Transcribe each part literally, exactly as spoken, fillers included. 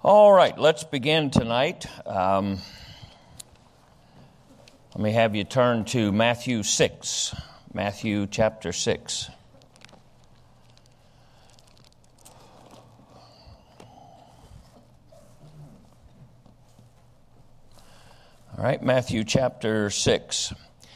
All right, let's begin tonight. Um, let me have you turn to Matthew six, Matthew chapter six. All right, Matthew chapter six.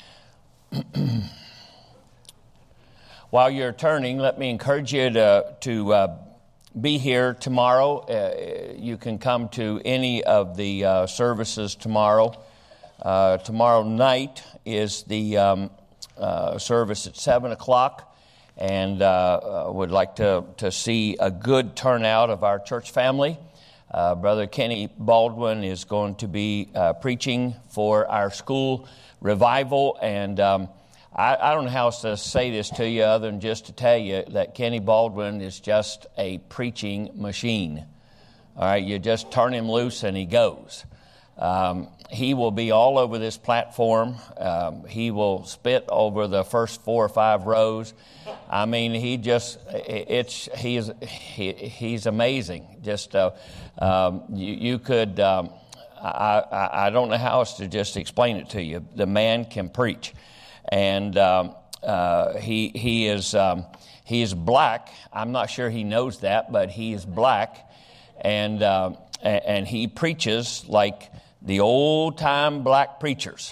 While you're turning, let me encourage you to, to uh, be here tomorrow. Uh, you can come to any of the uh, services tomorrow. Uh, tomorrow night is the um, uh, service at seven o'clock, and uh, uh, would like to, to see a good turnout of our church family. Uh, Brother Kenny Baldwin is going to be uh, preaching for our school revival, and um, I, I don't know how else to say this to you other than just to tell you that Kenny Baldwin is just a preaching machine. All right, you just turn him loose and he goes. Um, he will be all over this platform. Um, he will spit over the first four or five rows. I mean, he just, it's, he's, he, he's amazing. Just, uh, um, you, you could, um, I, I, I don't know how else to just explain it to you. The man can preach. And um, uh, he he is um, he is black. I'm not sure he knows that, but he is black, and uh, and he preaches like the old time black preachers.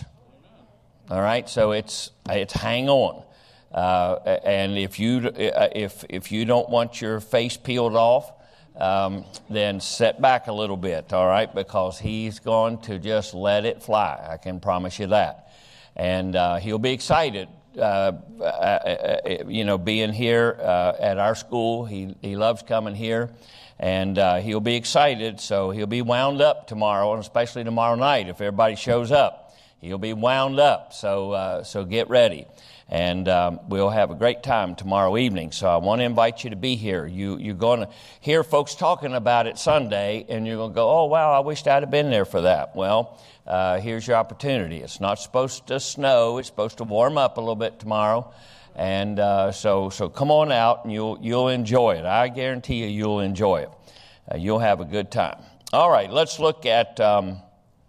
All right, so it's it's hang on, uh, and if you if if you don't want your face peeled off, um, then sit back a little bit. All right, because he's going to just let it fly. I can promise you that. And uh, he'll be excited, uh, uh, uh, you know, being here uh, at our school. He he loves coming here, and uh, he'll be excited. So he'll be wound up tomorrow, and especially tomorrow night if everybody shows up. He'll be wound up. So uh, so get ready, and um, we'll have a great time tomorrow evening. So I want to invite you to be here. You you're going to hear folks talking about it Sunday, and you're going to go, oh wow, I wished I'd have been there for that. Well. Uh, here's your opportunity. It's not supposed to snow. It's supposed to warm up a little bit tomorrow, and uh, so so come on out and you'll you'll enjoy it. I guarantee you you'll enjoy it. Uh, you'll have a good time. All right, let's look at um,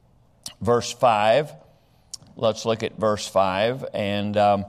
verse five. Let's look at verse five, and um,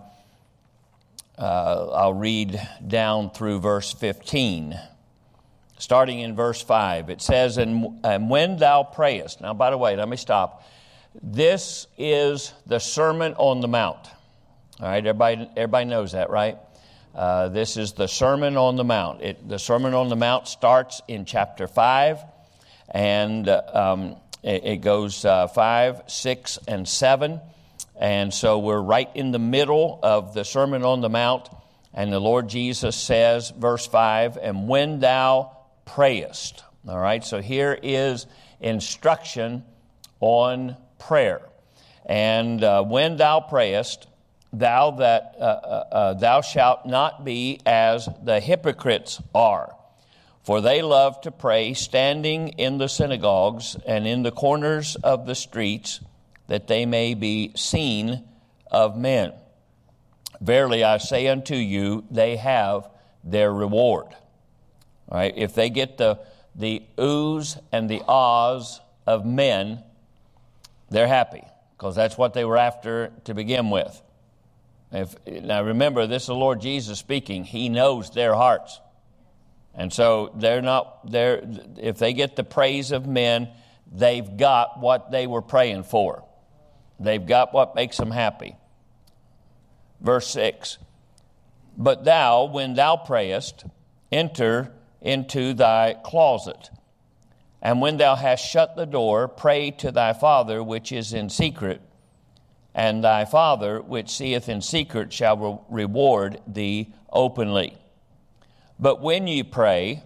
uh, I'll read down through verse fifteen. Starting in verse five, it says, and, and when thou prayest. Now, by the way, let me stop. This is the Sermon on the Mount. All right, everybody, everybody knows that, right? Uh, this is the Sermon on the Mount. It, the Sermon on the Mount starts in chapter five, and uh, um, it, it goes uh, five, six, and seven. And so we're right in the middle of the Sermon on the Mount, and the Lord Jesus says, verse five, and when thou prayest. All right, so here is instruction on prayer. And uh, when thou prayest, thou that uh, uh, uh, thou shalt not be as the hypocrites are, for they love to pray standing in the synagogues and in the corners of the streets, that they may be seen of men. Verily I say unto you, they have their reward. All right, if they get the the oohs and the ahs of men, they're happy, because that's what they were after to begin with. If, now remember, this is the Lord Jesus speaking. He knows their hearts. And so they're not they're if they get the praise of men, they've got what they were praying for. They've got what makes them happy. Verse six, but thou, when thou prayest, enter into thy closet, and when thou hast shut the door, pray to thy Father which is in secret, and thy Father which seeth in secret shall re- reward thee openly. But when ye pray,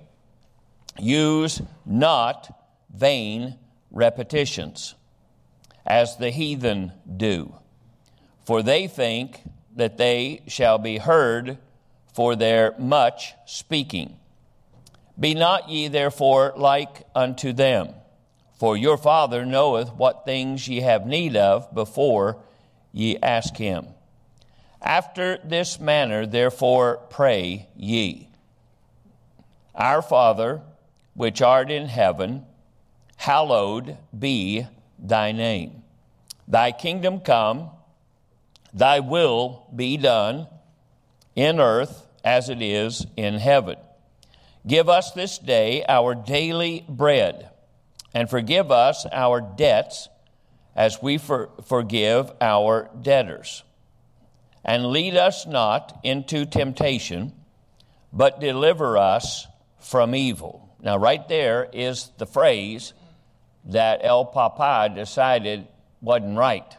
use not vain repetitions, as the heathen do, for they think that they shall be heard for their much speaking. Be not ye therefore like unto them, for your Father knoweth what things ye have need of before ye ask him. After this manner therefore pray ye. Our Father, which art in heaven, hallowed be thy name. Thy kingdom come, thy will be done in earth as it is in heaven. Give us this day our daily bread, and forgive us our debts as we for, forgive our debtors. And lead us not into temptation, but deliver us from evil. Now, right there is the phrase that El Papa decided wasn't right.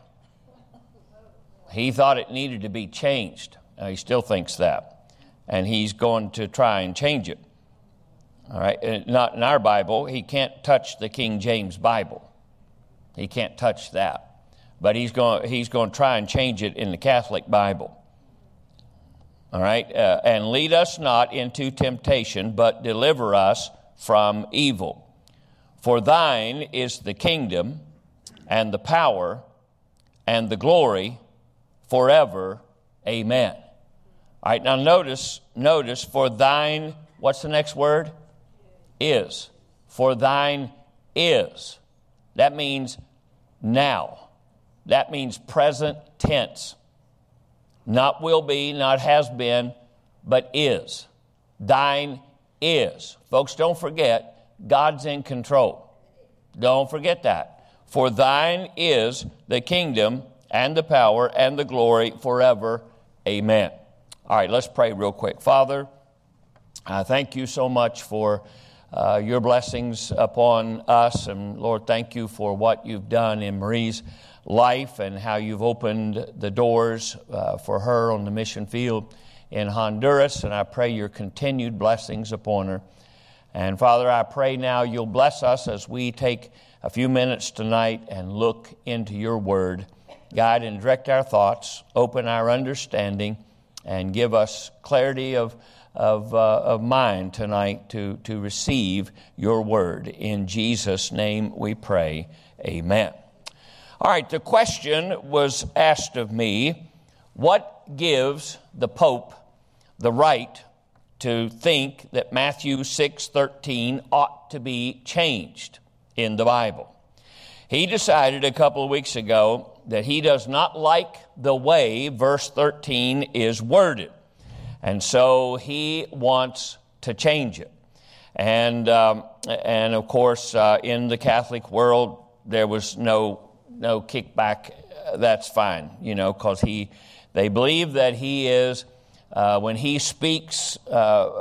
He thought it needed to be changed. Now, he still thinks that, and he's going to try and change it. All right, not in our Bible. He can't touch the King James Bible. He can't touch that. But he's going, he's going to try and change it in the Catholic Bible. All right, uh, and lead us not into temptation, but deliver us from evil. For thine is the kingdom and the power and the glory forever. Amen. All right, now notice, notice, for thine, what's the next word? Is. For thine is. That means now. That means present tense. Not will be, not has been, but is. Thine is. Folks, don't forget, God's in control. Don't forget that. For thine is the kingdom and the power and the glory forever. Amen. All right, let's pray real quick. Father, I thank you so much for uh, your blessings upon us. And Lord, thank you for what you've done in Marie's life and how you've opened the doors uh, for her on the mission field in Honduras. And I pray your continued blessings upon her. And Father, I pray now you'll bless us as we take a few minutes tonight and look into your word. Guide and direct our thoughts, open our understanding, and give us clarity of of, uh, of mind tonight to, to receive your word. In Jesus' name we pray. Amen. All right, the question was asked of me, what gives the Pope the right to think that Matthew six thirteen ought to be changed in the Bible? He decided a couple of weeks ago that he does not like the way verse thirteen is worded. And so he wants to change it. And, um, and of course, uh, in the Catholic world, there was no no kickback. That's fine, you know, because he, they believe that he is, uh, when he speaks uh,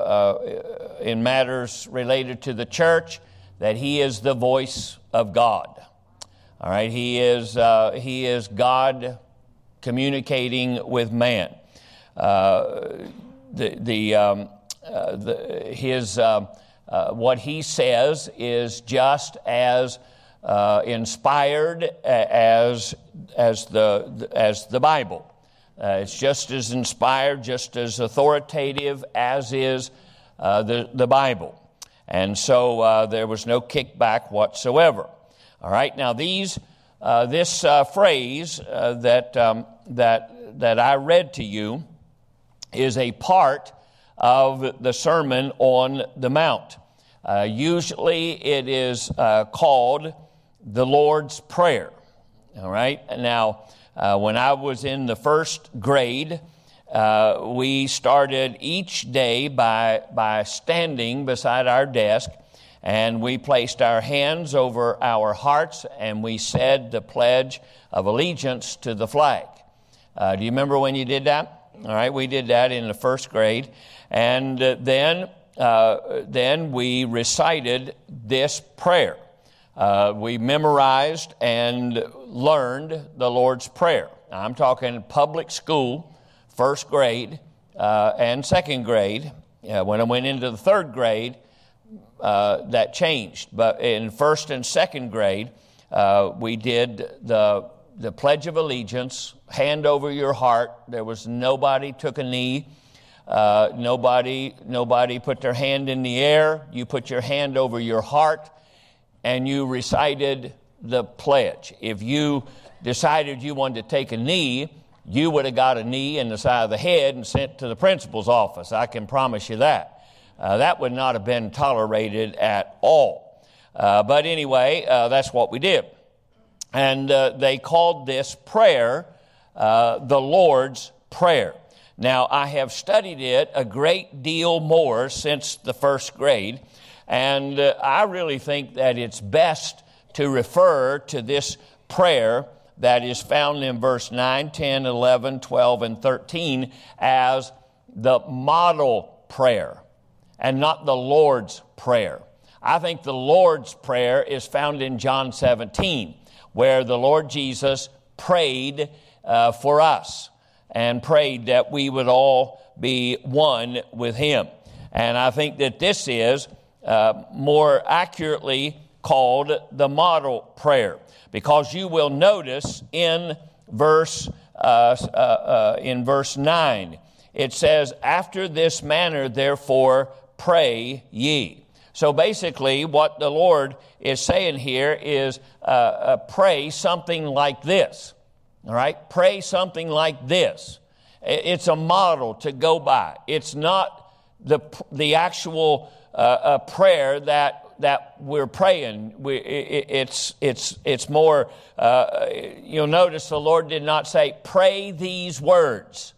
uh, in matters related to the church, that he is the voice of God. All right, he is uh, he is God communicating with man. Uh, the the, um, uh, the his uh, uh, what he says is just as uh, inspired as as the as the Bible. Uh, it's just as inspired, just as authoritative as is uh, the the Bible, and so uh, there was no kickback whatsoever. All right, now these uh, this uh, phrase uh, that um, that that I read to you is a part of the Sermon on the Mount. Uh, usually, it is uh, called the Lord's Prayer. All right. Now, uh, when I was in the first grade, uh, we started each day by by standing beside our desk. And we placed our hands over our hearts and we said the Pledge of Allegiance to the flag. Uh, do you remember when you did that? All right, we did that in the first grade. And uh, then, uh, then we recited this prayer. Uh, we memorized and learned the Lord's Prayer. Now, I'm talking public school, first grade uh, and second grade. Uh, when I went into the third grade, Uh, that changed. But in first and second grade, uh, we did the the Pledge of Allegiance, hand over your heart. There was nobody took a knee. Uh, nobody nobody put their hand in the air. You put your hand over your heart, and you recited the pledge. If you decided you wanted to take a knee, you would have got a knee in the side of the head and sent to the principal's office. I can promise you that. Uh, that would not have been tolerated at all. Uh, but anyway, uh, that's what we did. And uh, they called this prayer uh, the Lord's Prayer. Now, I have studied it a great deal more since the first grade, and uh, I really think that it's best to refer to this prayer that is found in verse nine, ten, eleven, twelve, and thirteen as the model prayer and not the Lord's Prayer. I think the Lord's Prayer is found in John seventeen, where the Lord Jesus prayed uh, for us and prayed that we would all be one with Him. And I think that this is uh, more accurately called the model prayer, because you will notice in verse uh, uh, uh, in verse nine, it says, "After this manner, therefore, pray ye." So basically, what the Lord is saying here is uh, uh, pray something like this. All right? Pray something like this. It's a model to go by. It's not the the actual uh, uh, prayer that that we're praying. We, it, it's it's it's more. Uh, you'll notice the Lord did not say, "Pray these words."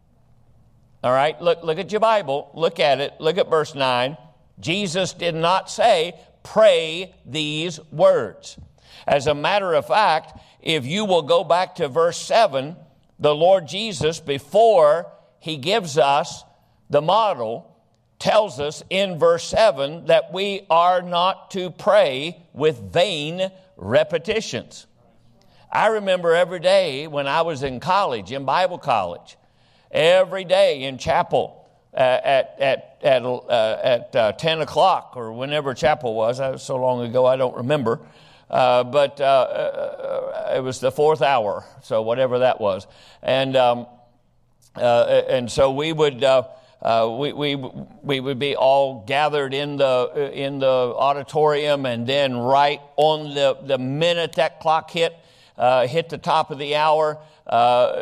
All right? Look look at your Bible. Look at it. Look at verse nine. Jesus did not say, "Pray these words." As a matter of fact, if you will go back to verse seven, the Lord Jesus, before He gives us the model, tells us in verse seven that we are not to pray with vain repetitions. I remember every day when I was in college, in Bible college, every day in chapel uh, at at at uh, at uh, ten o'clock or whenever chapel was. That was so long ago I don't remember. Uh, but uh, uh, it was the fourth hour, so whatever that was, and um, uh, and so we would uh, uh, we we we would be all gathered in the in the auditorium, and then right on the the minute that clock hit uh, hit the top of the hour, uh,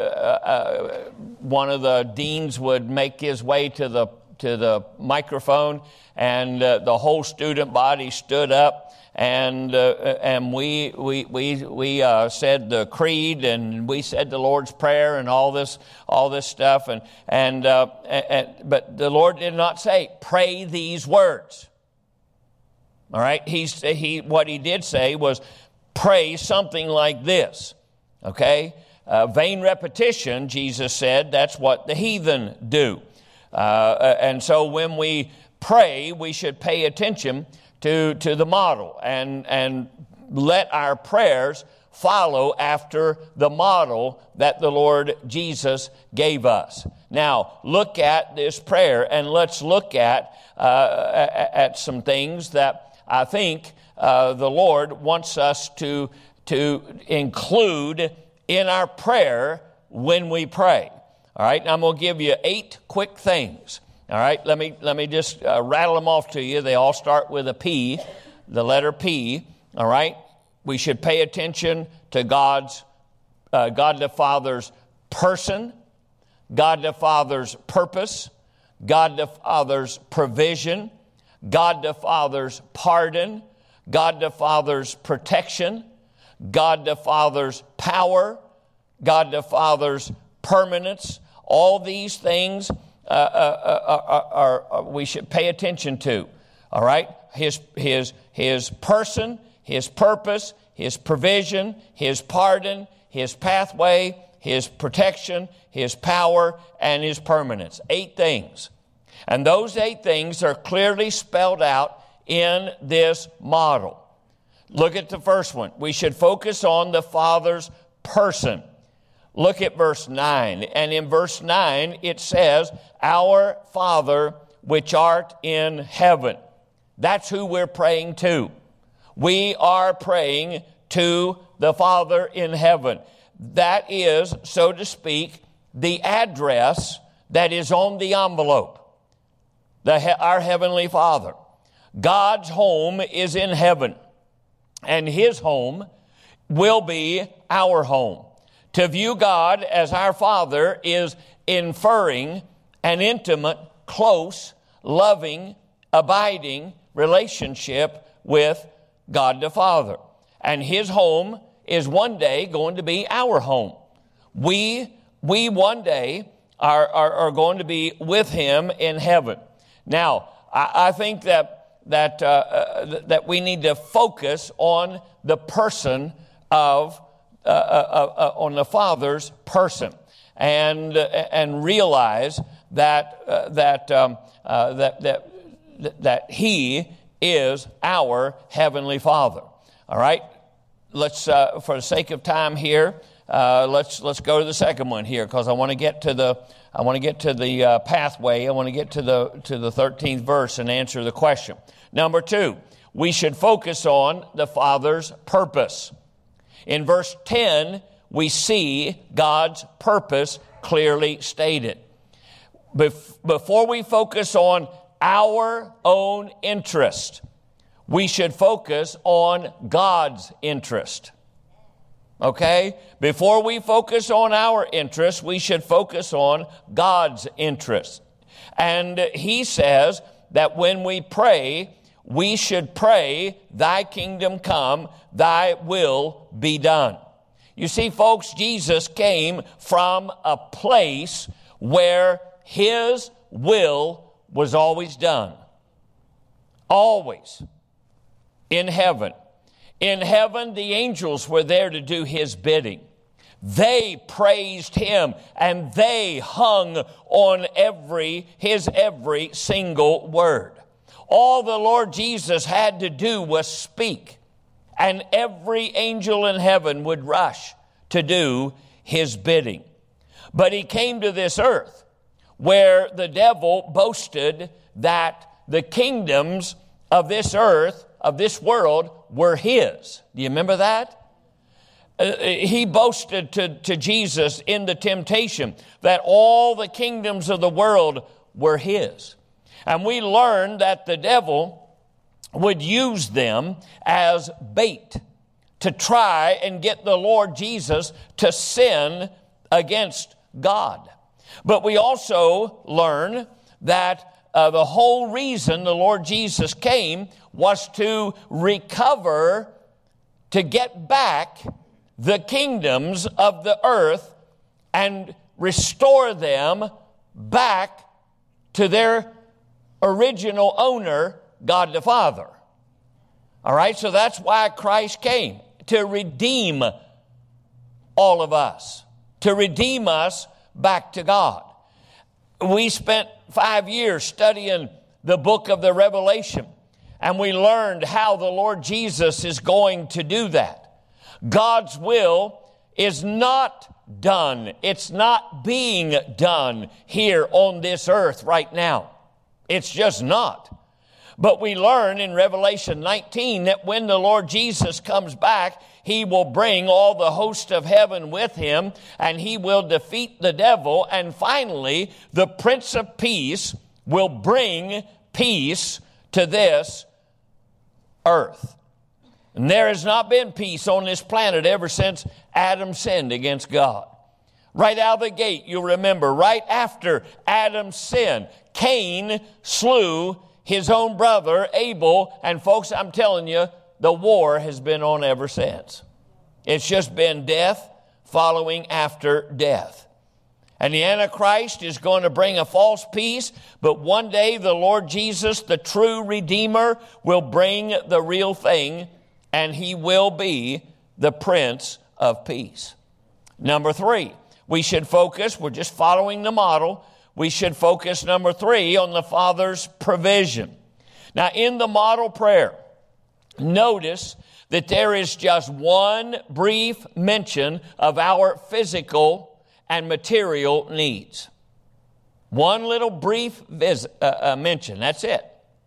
uh, one of the deans would make his way to the to the microphone, and uh, the whole student body stood up. And uh, and we we we we uh, said the creed, and we said the Lord's Prayer, and all this all this stuff, and and, uh, and but the Lord did not say, "Pray these words." All right, he's he what he did say was, "Pray something like this." Okay, uh, vain repetition, Jesus said, that's what the heathen do, uh, and so when we pray, we should pay attention to to the model and and let our prayers follow after the model that the Lord Jesus gave us. Now, look at this prayer, and let's look at uh, at some things that I think uh, the Lord wants us to to include in our prayer when we pray. All right, and I'm going to give you eight quick things. All right, let me let me just uh, rattle them off to you. They all start with a P, the letter P. All right, we should pay attention to God's, uh, God the Father's person, God the Father's purpose, God the Father's provision, God the Father's pardon, God the Father's protection, God the Father's power, God the Father's permanence. All these things Uh, uh, uh, are, are, we should pay attention to. All right, his his his person, his purpose, his provision, his pardon, his pathway, his protection, his power, and his permanence. Eight things, and those eight things are clearly spelled out in this model. Look at the first one. We should focus on the Father's person. Look at verse nine. And in verse nine, it says, "Our Father, which art in heaven." That's who we're praying to. We are praying to the Father in heaven. That is, so to speak, the address that is on the envelope. The, our Heavenly Father. God's home is in heaven, and His home will be our home. To view God as our Father is inferring an intimate, close, loving, abiding relationship with God the Father. And his home is one day going to be our home. We, we one day are, are, are going to be with him in heaven. Now, I, I think that, that, uh, uh, that we need to focus on the person of, uh, uh, uh, on the Father's person, and, uh, and realize that, uh, that, um, uh, that, that, that he is our Heavenly Father. All right? Let's, uh, for the sake of time here, uh, let's let's go to the second one here, because I want to get to the I want to get to the uh, pathway. I want to get to the to the thirteenth verse and answer the question. Number two, we should focus on the Father's purpose. In verse ten, we see God's purpose clearly stated. Bef- before we focus on our own interest, we should focus on God's interest. Okay? Before we focus on our interest, we should focus on God's interest. And he says that when we pray, we should pray, thy kingdom come, thy will be done. You see, folks, Jesus came from a place where his will was always done. Always. In heaven. In heaven, the angels were there to do his bidding. They praised him, and they hung on every, his every single word. All the Lord Jesus had to do was speak, and every angel in heaven would rush to do his bidding. But he came to this earth where the devil boasted that the kingdoms of this earth, of this world, were his. Do you remember that? Uh, he boasted to, to Jesus in the temptation that all the kingdoms of the world were his. And we learned that the devil would use them as bait to try and get the Lord Jesus to sin against God. But we also learn that uh, the whole reason the Lord Jesus came was to recover, to get back the kingdoms of the earth and restore them back to their original owner, God the Father. All right, so that's why Christ came, to redeem all of us, to redeem us back to God. We spent five years studying the book of the Revelation, and we learned how the Lord Jesus is going to do that. God's will is not done. It's not being done here on this earth right now. It's just not. But we learn in Revelation nineteen that when the Lord Jesus comes back, he will bring all the host of heaven with him, and he will defeat the devil. And finally, the Prince of Peace will bring peace to this earth. And there has not been peace on this planet ever since Adam sinned against God. Right out of the gate, you'll remember, right after Adam's sin, Cain slew his own brother, Abel. And folks, I'm telling you, the war has been on ever since. It's just been death following after death. And the Antichrist is going to bring a false peace, but one day the Lord Jesus, the true Redeemer, will bring the real thing, and he will be the Prince of Peace. Number three, we should focus, we're just following the model, we should focus, number three, on the Father's provision. Now, in the model prayer, notice that there is just one brief mention of our physical and material needs. One little brief vis- uh, uh, mention, that's it.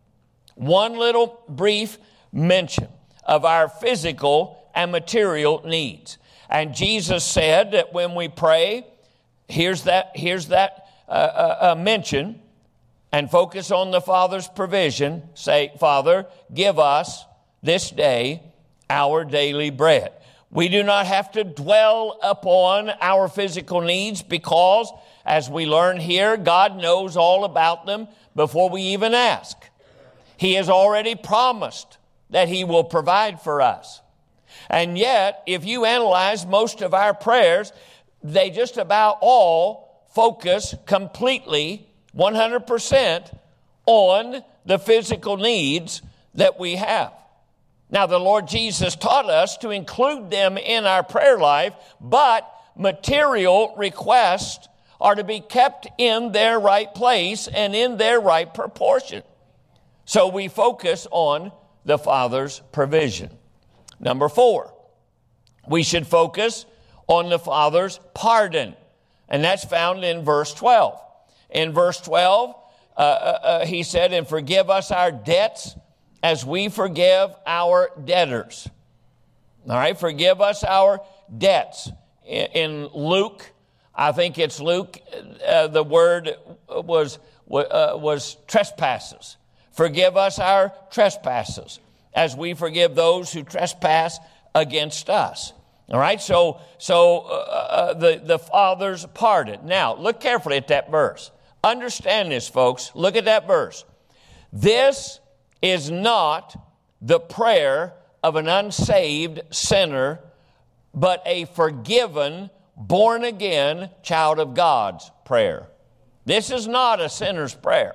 One little brief mention of our physical and material needs. And Jesus said that when we pray, here's that, here's that uh, uh, uh, mention, and focus on the Father's provision. Say, Father, give us this day our daily bread. We do not have to dwell upon our physical needs because, as we learn here, God knows all about them before we even ask. He has already promised that He will provide for us. And yet, if you analyze most of our prayers, they just about all focus completely, one hundred percent, on the physical needs that we have. Now, the Lord Jesus taught us to include them in our prayer life, but material requests are to be kept in their right place and in their right proportion. So we focus on the Father's provision. Number four, we should focus on the Father's pardon, and that's found in verse twelve. In verse twelve, uh, uh, he said, "And forgive us our debts as we forgive our debtors." All right, forgive us our debts. In, in Luke, I think it's Luke, uh, the word was, uh, was trespasses. Forgive us our trespasses as we forgive those who trespass against us. All right, so so uh, uh, the, the Father's pardon. Now, look carefully at that verse. Understand this, folks. Look at that verse. This is not the prayer of an unsaved sinner, but a forgiven, born-again child of God's prayer. This is not a sinner's prayer.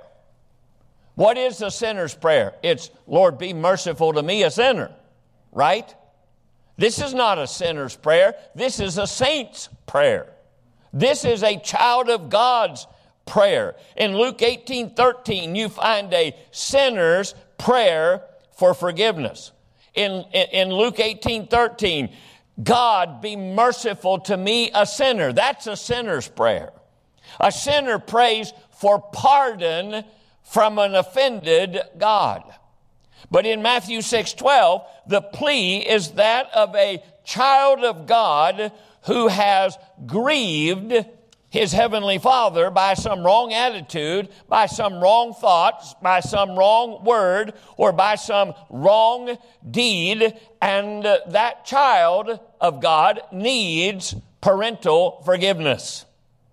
What is the sinner's prayer? It's, "Lord, be merciful to me, a sinner." Right? This is not a sinner's prayer. This is a saint's prayer. This is a child of God's prayer. In Luke eighteen thirteen, you find a sinner's prayer for forgiveness. In, in, in Luke eighteen thirteen, "God, be merciful to me, a sinner." That's a sinner's prayer. A sinner prays for pardon from an offended God. But in Matthew six twelve, the plea is that of a child of God who has grieved his heavenly Father by some wrong attitude, by some wrong thoughts, by some wrong word, or by some wrong deed, and that child of God needs parental forgiveness.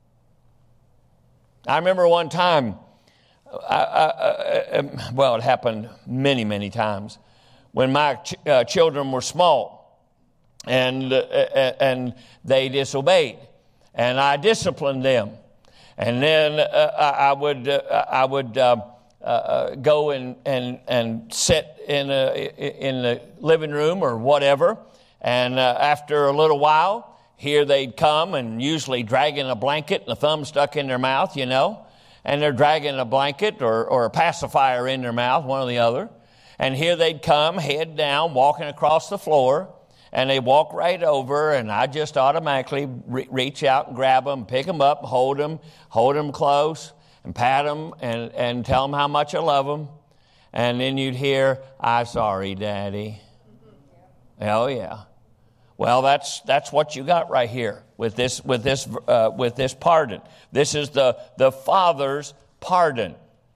I remember one time, I, I, I, well, it happened many, many times, when my ch- uh, children were small, and uh, and they disobeyed, and I disciplined them, and then uh, I would uh, I would uh, uh, go and and and sit in a, in the living room or whatever, and uh, after a little while, here they'd come, and usually dragging a blanket and a thumb stuck in their mouth, you know. And they're dragging a blanket or, or a pacifier in their mouth, one or the other. And here they'd come, head down, walking across the floor. And they walk right over, and I just automatically re- reach out and grab them, pick them up, hold them, hold them close, and pat them, and, and tell them how much I love them. And then you'd hear, "I'm sorry, Daddy." Oh, yeah. Well, that's that's what you got right here with this with this uh, with this pardon. This is the the Father's pardon,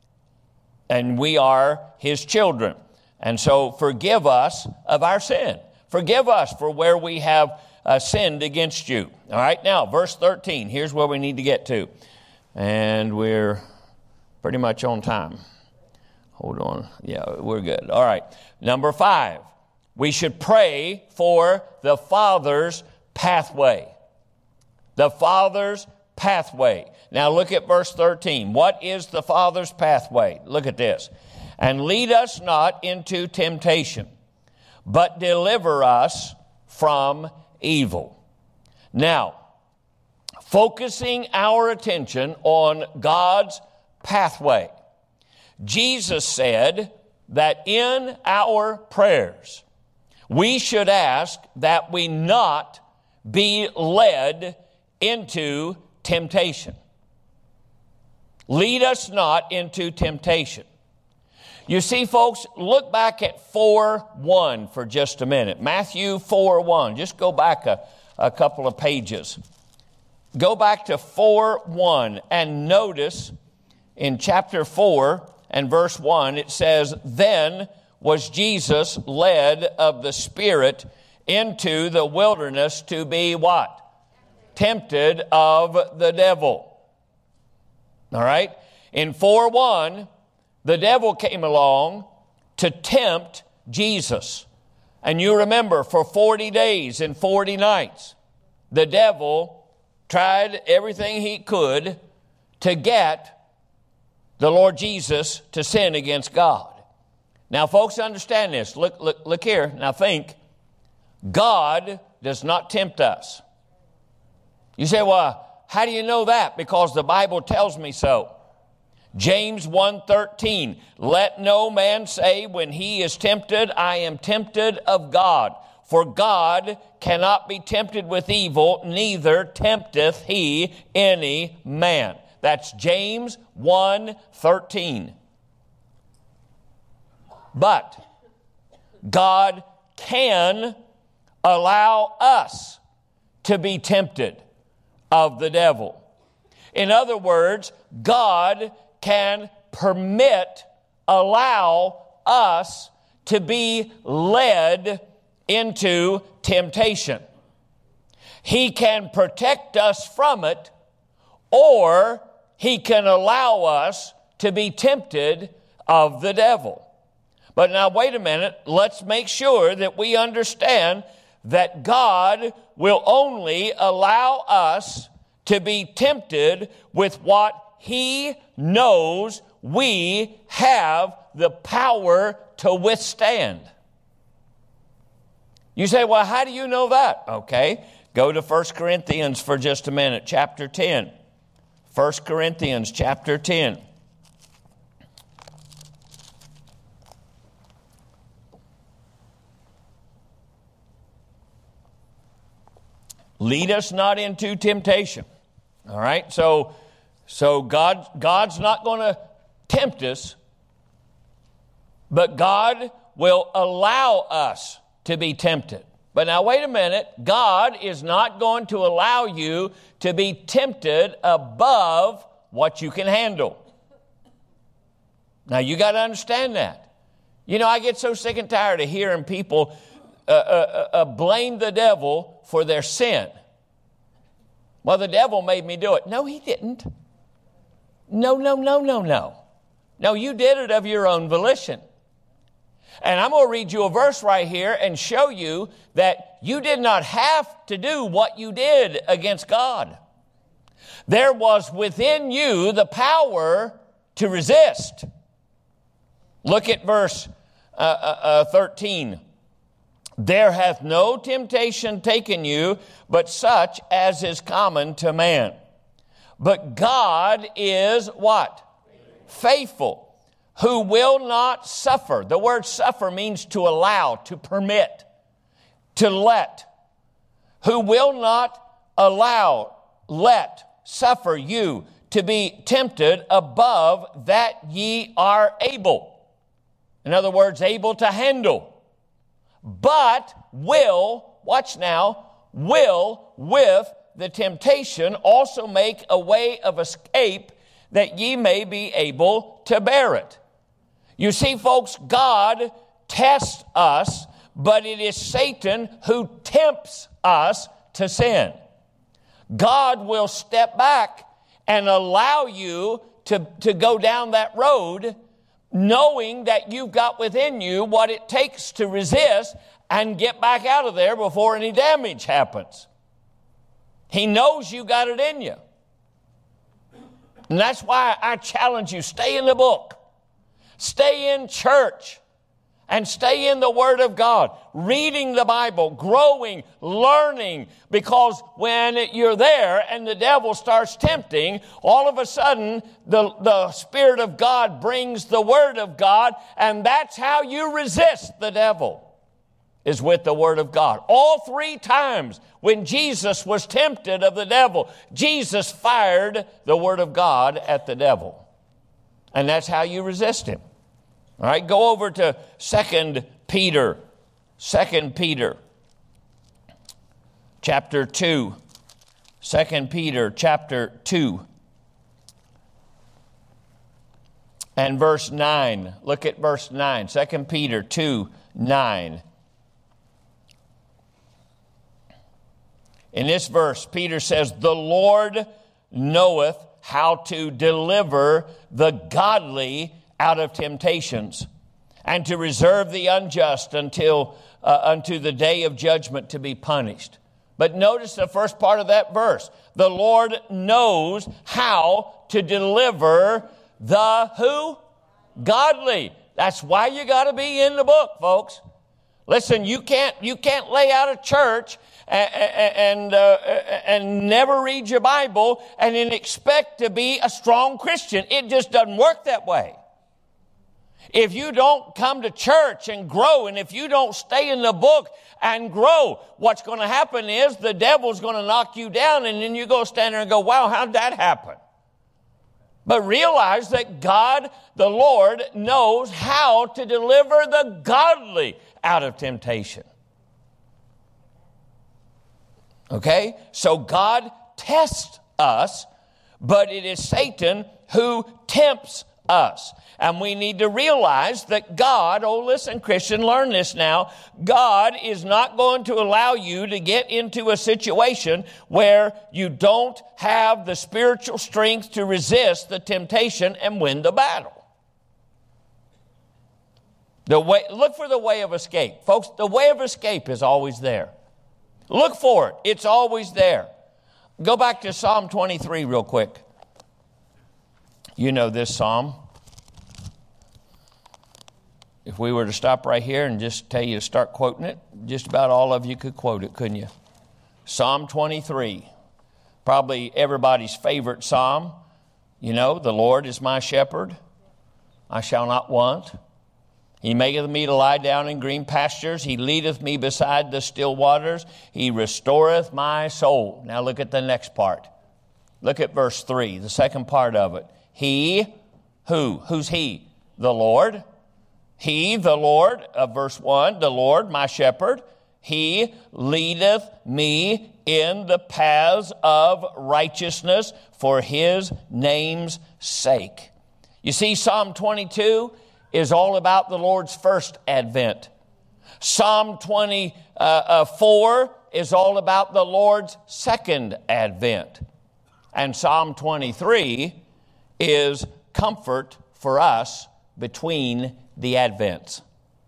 and we are His children. And so, forgive us of our sin. Forgive us for where we have uh, sinned against you. All right. Now, verse thirteen. Here's where we need to get to, and we're pretty much on time. Hold on. Yeah, we're good. All right. Number five. We should pray for the Father's pathway. The Father's pathway. Now look at verse thirteen. What is the Father's pathway? Look at this. "And lead us not into temptation, but deliver us from evil." Now, focusing our attention on God's pathway. Jesus said that in our prayers, we should ask that we not be led into temptation. Lead us not into temptation. You see, folks, look back at four one for just a minute. Matthew four one. Just go back a, a couple of pages. Go back to four one and notice in chapter four and verse one, it says, "Then was Jesus led of the Spirit into the wilderness to be" what? Tempted of the devil. All right? In four one, the devil came along to tempt Jesus. And you remember, for forty days and forty nights, the devil tried everything he could to get the Lord Jesus to sin against God. Now, folks, understand this. Look, look, look here. Now, think. God does not tempt us. You say, well, how do you know that? Because the Bible tells me so. James one thirteen, let no man say when he is tempted, I am tempted of God. For God cannot be tempted with evil, neither tempteth he any man. That's James one thirteen. But God can allow us to be tempted of the devil. In other words, God can permit, allow us to be led into temptation. He can protect us from it, or he can allow us to be tempted of the devil. But now wait a minute, let's make sure that we understand that God will only allow us to be tempted with what he knows we have the power to withstand. You say, well, how do you know that? Okay, go to First Corinthians for just a minute, chapter ten. First Corinthians chapter ten. Lead us not into temptation. All right, so so God God's not going to tempt us, but God will allow us to be tempted. But now wait a minute, God is not going to allow you to be tempted above what you can handle. Now you got to understand that. You know, I get so sick and tired of hearing people uh, uh, uh, blame the devil for their sin. Well, the devil made me do it. No, he didn't. No, no, no, no, no. No, you did it of your own volition. And I'm going to read you a verse right here and show you that you did not have to do what you did against God. There was within you the power to resist. Look at verse uh, uh, uh, thirteen. There hath no temptation taken you, but such as is common to man. But God is what? Faithful, who will not suffer. The word suffer means to allow, to permit, to let. Who will not allow, let, suffer you to be tempted above that ye are able. In other words, able to handle. But will, watch now, will with the temptation also make a way of escape that ye may be able to bear it. You see, folks, God tests us, but it is Satan who tempts us to sin. God will step back and allow you to, to go down that road, knowing that you've got within you what it takes to resist and get back out of there before any damage happens. He knows you got it in you. And that's why I challenge you, stay in the book. Stay in church. And stay in the Word of God. Reading the Bible, growing, learning. Because when you're there and the devil starts tempting, all of a sudden the, the Spirit of God brings the Word of God. And that's how you resist the devil, is with the Word of God. All three times when Jesus was tempted of the devil, Jesus fired the Word of God at the devil. And that's how you resist him. All right, go over to Second Peter. Second Peter, chapter two. Second Peter, chapter two. And verse nine. Look at verse nine. Second Peter two, nine. In this verse, Peter says, the Lord knoweth how to deliver the godly out of temptations, and to reserve the unjust until uh, unto the day of judgment to be punished. But notice the first part of that verse. The Lord knows how to deliver the who? Godly. That's why you got to be in the book, folks. Listen, you can't you can't lay out a church and and, uh, and never read your Bible and then expect to be a strong Christian. It just doesn't work that way. If you don't come to church and grow, and if you don't stay in the book and grow, what's going to happen is the devil's going to knock you down, and then you go stand there and go, wow, how'd that happen? But realize that God, the Lord, knows how to deliver the godly out of temptation. Okay? So God tests us, but it is Satan who tempts us. And we need to realize that God, oh listen Christian, learn this now, God is not going to allow you to get into a situation where you don't have the spiritual strength to resist the temptation and win the battle. The way, look for the way of escape. Folks, the way of escape is always there. Look for it. It's always there. Go back to Psalm twenty-three real quick. You know this psalm. If we were to stop right here and just tell you to start quoting it, just about all of you could quote it, couldn't you? Psalm twenty-three, probably everybody's favorite psalm. You know, the Lord is my shepherd, I shall not want. He maketh me to lie down in green pastures. He leadeth me beside the still waters. He restoreth my soul. Now look at the next part. Look at verse three, the second part of it. He, who? Who's he? The Lord. He, the Lord, of verse one, the Lord, my shepherd, he leadeth me in the paths of righteousness for his name's sake. You see, Psalm twenty-two is all about the Lord's first advent. Psalm twenty-four is all about the Lord's second advent. And Psalm twenty-three is comfort for us between the advents.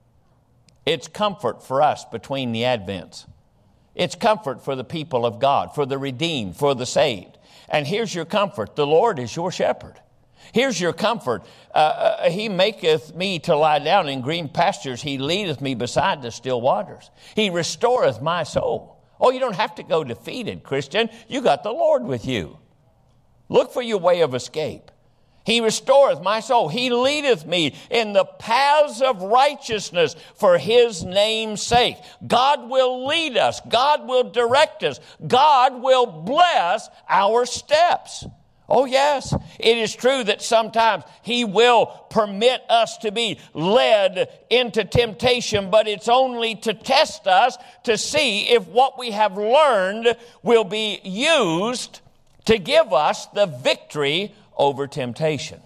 It's comfort for us between the advents. It's comfort for the people of God, for the redeemed, for the saved. And here's your comfort. The Lord is your shepherd. Here's your comfort. Uh, uh, he maketh me to lie down in green pastures. He leadeth me beside the still waters. He restoreth my soul. Oh, you don't have to go defeated, Christian. You got the Lord with you. Look for your way of escape. He restoreth my soul. He leadeth me in the paths of righteousness for his name's sake. God will lead us. God will direct us. God will bless our steps. Oh, yes, it is true that sometimes he will permit us to be led into temptation, but it's only to test us to see if what we have learned will be used to give us the victory over temptation.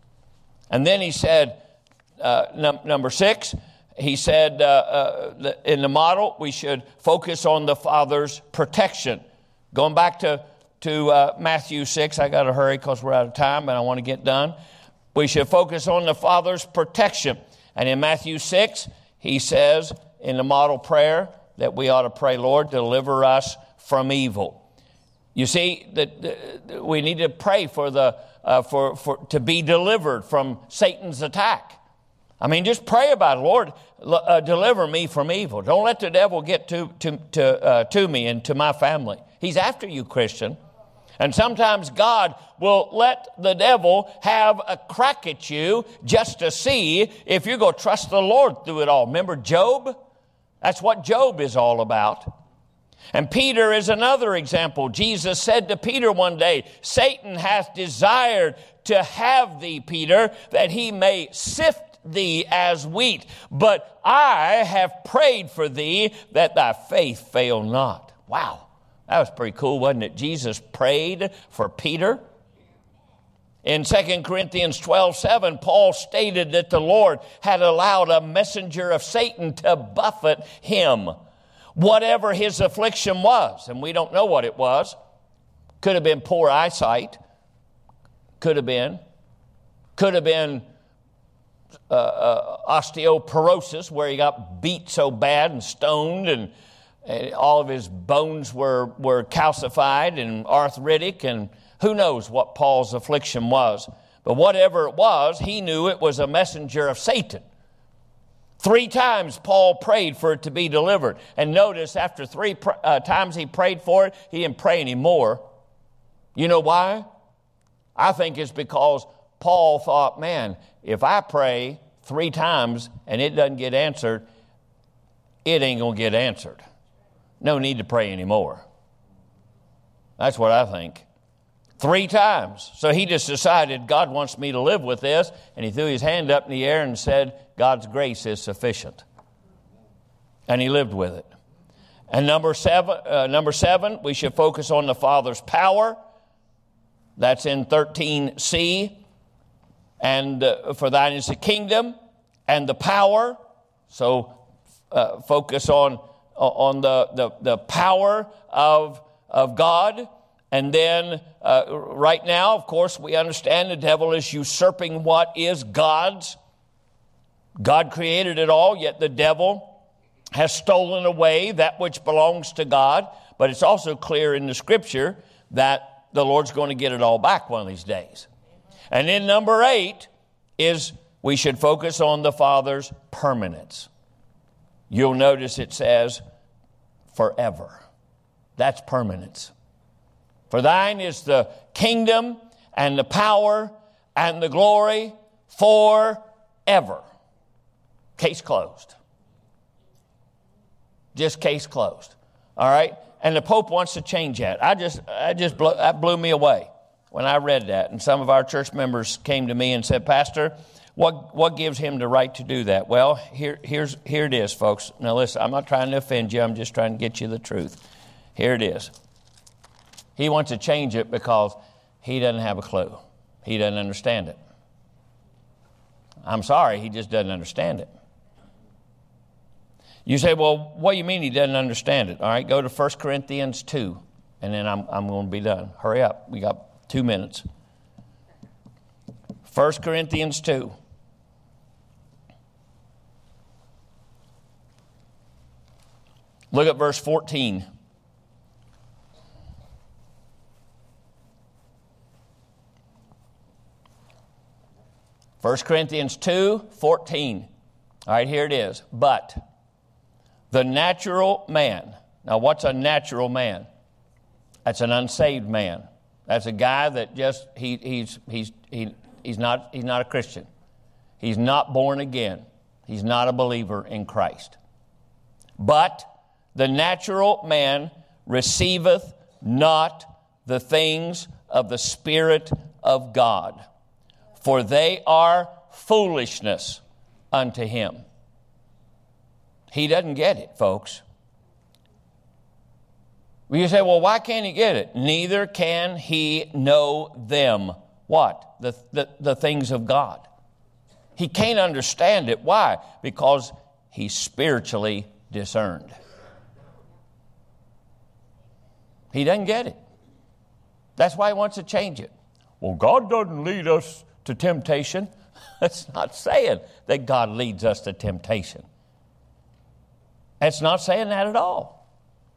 And then he said, uh, num- number six, he said uh, uh, the, in the model, we should focus on the Father's protection. Going back to, to uh, Matthew six, I got to hurry because we're out of time and I want to get done. We should focus on the Father's protection. And in Matthew six, he says in the model prayer that we ought to pray, Lord, deliver us from evil. You see, that we need to pray for the uh, for for to be delivered from Satan's attack. I mean, just pray about it, Lord, uh, deliver me from evil. Don't let the devil get to to to uh, to me and to my family. He's after you, Christian. And sometimes God will let the devil have a crack at you just to see if you're going to trust the Lord through it all. Remember Job? That's what Job is all about. And Peter is another example. Jesus said to Peter one day, Satan hath desired to have thee, Peter, that he may sift thee as wheat. But I have prayed for thee that thy faith fail not. Wow, that was pretty cool, wasn't it? Jesus prayed for Peter. In Second Corinthians twelve seven, Paul stated that the Lord had allowed a messenger of Satan to buffet him. Whatever his affliction was, and we don't know what it was. Could have been poor eyesight. Could have been. Could have been uh, uh, osteoporosis, where he got beat so bad and stoned, and, and all of his bones were, were calcified and arthritic, and who knows what Paul's affliction was. But whatever it was, he knew it was a messenger of Satan. Three times Paul prayed for it to be delivered. And notice, after three pr- uh, times he prayed for it, he didn't pray anymore. You know why? I think it's because Paul thought, man, if I pray three times and it doesn't get answered, it ain't going to get answered. No need to pray anymore. That's what I think. Three times. So he just decided, God wants me to live with this. And he threw his hand up in the air and said, God's grace is sufficient. And he lived with it. And number seven, uh, number seven, we should focus on the Father's power. That's in thirteen C. And uh, for thine is the kingdom and the power. So uh, focus on, on the, the, the power of, of God. And then uh, right now, of course, we understand the devil is usurping what is God's. God created it all, yet the devil has stolen away that which belongs to God. But it's also clear in the Scripture that the Lord's going to get it all back one of these days. And then number eight is we should focus on the Father's permanence. You'll notice it says forever. That's permanence. For thine is the kingdom and the power and the glory forever. Case closed. Just case closed. All right? And the Pope wants to change that. I just, I just blew, that blew me away when I read that. And some of our church members came to me and said, Pastor, what, what gives him the right to do that? Well, here, here's, here it is, folks. Now listen, I'm not trying to offend you. I'm just trying to get you the truth. Here it is. He wants to change it because he doesn't have a clue. He doesn't understand it. I'm sorry, he just doesn't understand it. You say, well, what do you mean he doesn't understand it? All right, go to First Corinthians two, and then I'm, I'm going to be done. Hurry up. We got two minutes. First Corinthians two. Look at verse fourteen. First Corinthians two, fourteen. All right, here it is. But the natural man. Now, what's a natural man? That's an unsaved man. That's a guy that just, he, he's, he's, he, he's, not, he's not a Christian. He's not born again. He's not a believer in Christ. But the natural man receiveth not the things of the Spirit of God, for they are foolishness unto him. He doesn't get it, folks. Well, you say, well, why can't he get it? Neither can he know them. What? The, the, the things of God. He can't understand it. Why? Because he's spiritually discerned. He doesn't get it. That's why he wants to change it. Well, God doesn't lead us to temptation. That's not saying that God leads us to temptation. That's not saying that at all.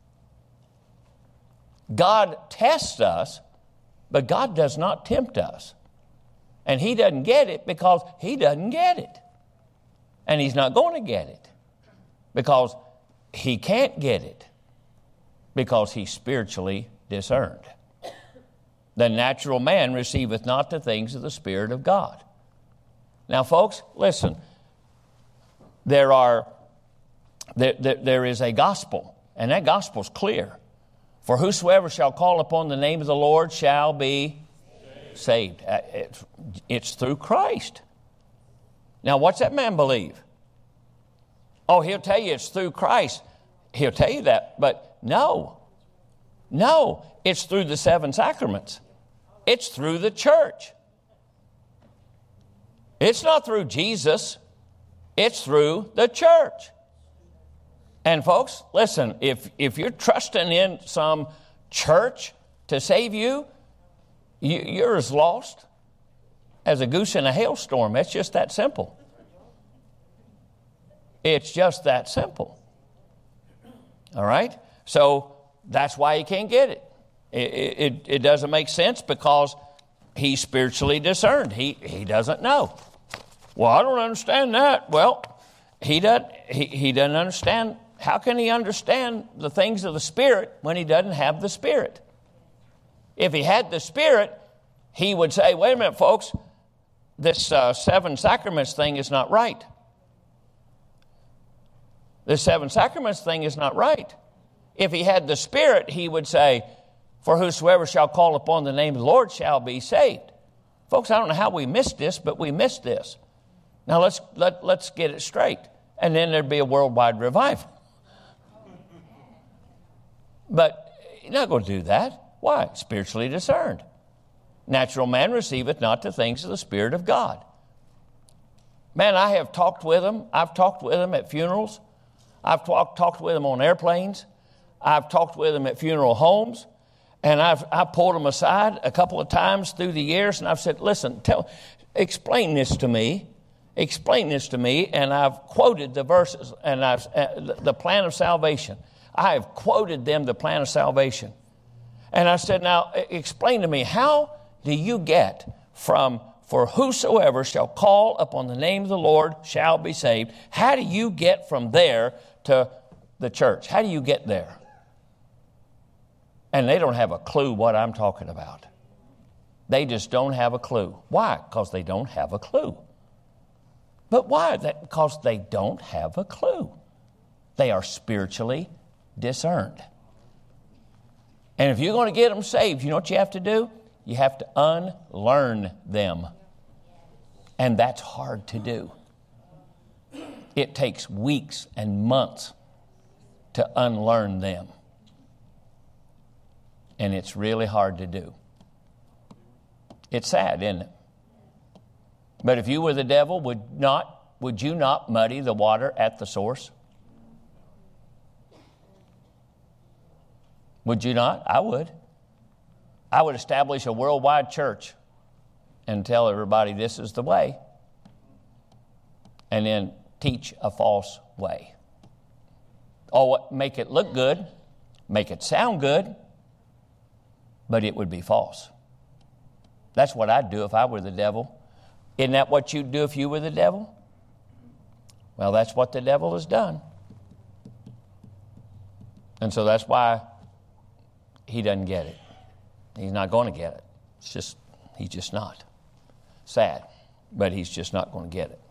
God tests us, but God does not tempt us. And he doesn't get it because he doesn't get it. And he's not going to get it because he can't get it because he's spiritually discerned. The natural man receiveth not the things of the Spirit of God. Now, folks, listen. There are, there, there, there is a gospel, and that gospel's clear. For whosoever shall call upon the name of the Lord shall be saved. It's, it's through Christ. Now, what's that man believe? Oh, he'll tell you it's through Christ. He'll tell you that, but no. No, it's through the seven sacraments. It's through the church. It's not through Jesus. It's through the church. And folks, listen, if, if you're trusting in some church to save you, you, you're as lost as a goose in a hailstorm. It's just that simple. It's just that simple. All right? So that's why he can't get it. It, it, it doesn't make sense because he's spiritually discerned. He, he doesn't know. Well, I don't understand that. Well, he doesn't, he, he doesn't understand. How can he understand the things of the Spirit when he doesn't have the Spirit? If he had the Spirit, he would say, wait a minute, folks, this uh, seven sacraments thing is not right. This seven sacraments thing is not right. If he had the Spirit, he would say, for whosoever shall call upon the name of the Lord shall be saved. Folks, I don't know how we missed this, but we missed this. Now let's let, let's get it straight. And then there'd be a worldwide revival. But you're not going to do that. Why? Spiritually discerned. Natural man receiveth not the things of the Spirit of God. Man, I have talked with them. I've talked with them at funerals. I've talk, talked with them on airplanes. I've talked with them at funeral homes. And I've I pulled them aside a couple of times through the years, and I've said, listen, tell, explain this to me. Explain this to me. And I've quoted the verses and I've uh, the plan of salvation. I have quoted them the plan of salvation. And I said, now, explain to me, how do you get from, for whosoever shall call upon the name of the Lord shall be saved? How do you get from there to the church? How do you get there? And they don't have a clue what I'm talking about. They just don't have a clue. Why? Because they don't have a clue. But why? That because they don't have a clue. They are spiritually discerned. And if you're going to get them saved, you know what you have to do? You have to unlearn them. And that's hard to do. It takes weeks and months to unlearn them. And it's really hard to do. It's sad, isn't it? But if you were the devil, would not, would you not muddy the water at the source? Would you not? I would. I would establish a worldwide church and tell everybody this is the way, and then teach a false way. Oh, make it look good, make it sound good, but it would be false. That's what I'd do if I were the devil. Isn't that what you'd do if you were the devil? Well, that's what the devil has done. And so that's why he doesn't get it. He's not going to get it. It's just, he's just not. Sad, but he's just not going to get it.